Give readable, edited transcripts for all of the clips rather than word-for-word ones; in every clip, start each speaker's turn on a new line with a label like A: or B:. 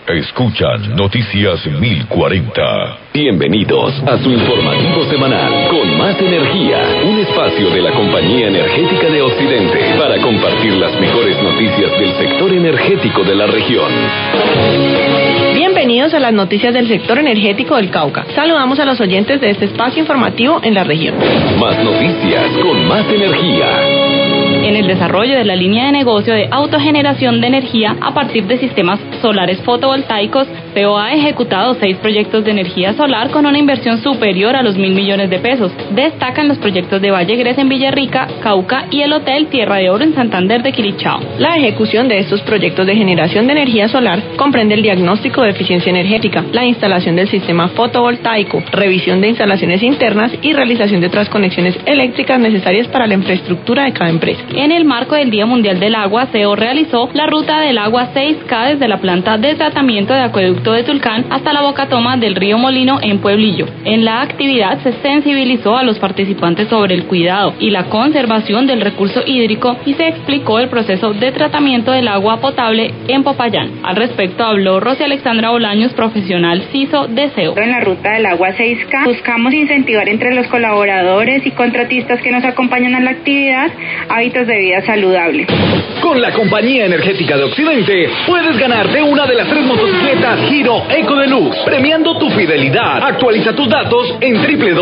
A: Escuchan Noticias 1040.
B: Bienvenidos a su informativo semanal con más energía, un espacio de la Compañía Energética de Occidente para compartir las mejores noticias del sector energético de la región.
C: Bienvenidos a las noticias del sector energético del Cauca. Saludamos a los oyentes de este espacio informativo en la región.
B: Más noticias con más energía.
D: En el desarrollo de la línea de negocio de autogeneración de energía a partir de sistemas solares fotovoltaicos, CEO ha ejecutado 6 proyectos de energía solar con una inversión superior a los 1.000 millones de pesos. Destacan los proyectos de Valle Gres en Villarrica, Cauca y el Hotel Tierra de Oro en Santander de Quilichao.
C: La ejecución de estos proyectos de generación de energía solar comprende el diagnóstico de eficiencia energética, la instalación del sistema fotovoltaico, revisión de instalaciones internas y realización de otras conexiones eléctricas necesarias para la infraestructura de cada empresa.
D: En el marco del Día Mundial del Agua, CEO realizó la ruta del agua 6K desde la planta de tratamiento de acueducto de Tulcán hasta la bocatoma del río Molino en Pueblillo. En la actividad se sensibilizó a los participantes sobre el cuidado y la conservación del recurso hídrico y se explicó el proceso de tratamiento del agua potable en Popayán. Al respecto habló Rosy Alexandra Bolaños, profesional CISO de CEO.
E: En la ruta del agua 6K buscamos incentivar entre los colaboradores y contratistas que nos acompañan a la actividad hábitos de vida saludable.
F: Con la Compañía Energética de Occidente puedes ganarte una de las 3 motocicletas Giro Eco Deluxe, premiando tu fidelidad. Actualiza tus datos en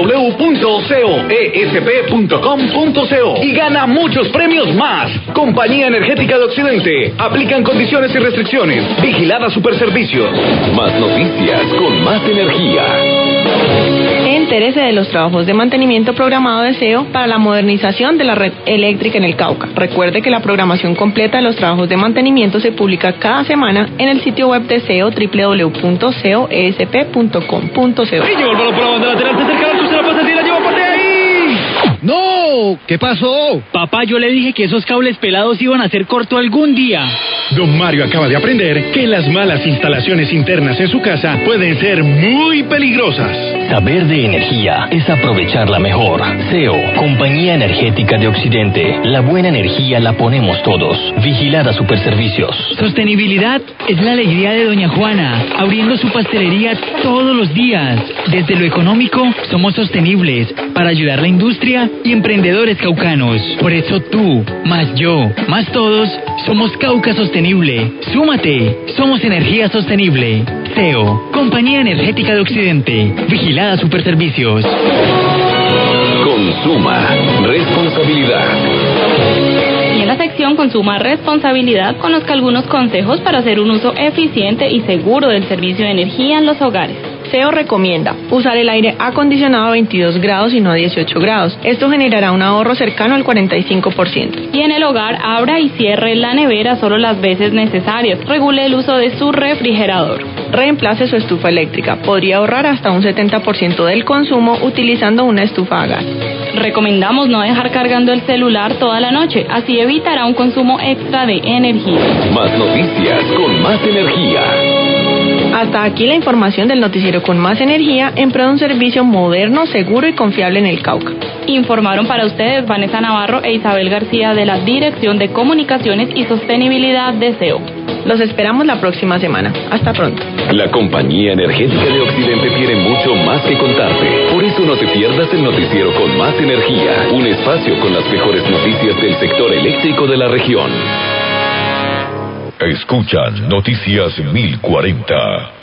F: www.coesp.com.co y gana muchos premios más. Compañía Energética de Occidente. Aplican condiciones y restricciones. Vigilada Superservicios.
B: Más noticias con más energía.
C: Entérese de los trabajos de mantenimiento programado de CEO para la modernización de la red eléctrica en el Cauca. Recuerde que la programación completa de los trabajos de mantenimiento se publica cada semana en el sitio web de CEO www.coesp.com.co.
G: ¡Ey, llegó el balón por la banda lateral! ¡Se acerca la se la pasa y la lleva parte ahí!
H: ¡No! ¿Qué pasó?
G: Papá, yo le dije que esos cables pelados iban a ser corto algún día.
I: Don Mario acaba de aprender que las malas instalaciones internas en su casa pueden ser muy peligrosas.
J: Saber de energía es aprovecharla mejor. CEO, Compañía Energética de Occidente. La buena energía la ponemos todos. Vigilada Superservicios.
G: Sostenibilidad es la alegría de Doña Juana, abriendo su pastelería todos los días. Desde lo económico, somos sostenibles para ayudar a la industria y emprendedores caucanos. Por eso tú, más yo, más todos, somos Cauca Sostenible. ¡Súmate! Somos energía sostenible. CEO, Compañía Energética de Occidente. Vigilada Superservicios.
B: Consuma responsabilidad.
D: Y en la sección Consuma Responsabilidad, conozca algunos consejos para hacer un uso eficiente y seguro del servicio de energía en los hogares.
C: CEO recomienda usar el aire acondicionado a 22 grados y no a 18 grados. Esto generará un ahorro cercano al 45%.
D: Y en el hogar, abra y cierre la nevera solo las veces necesarias. Regule el uso de su refrigerador.
C: Reemplace su estufa eléctrica. Podría ahorrar hasta un 70% del consumo utilizando una estufa a gas.
D: Recomendamos no dejar cargando el celular toda la noche, así evitará un consumo extra de energía.
B: Más noticias con más energía.
C: Hasta aquí la información del noticiero con más energía en pro de un servicio moderno, seguro y confiable en el Cauca.
D: Informaron para ustedes Vanessa Navarro e Isabel García de la Dirección de Comunicaciones y Sostenibilidad de CEO.
C: Los esperamos la próxima semana. Hasta pronto.
B: La Compañía Energética de Occidente tiene mucho más que contarte. Por eso no te pierdas el noticiero con más energía, un espacio con las mejores noticias del sector eléctrico de la región.
A: Escuchan Noticias 1040.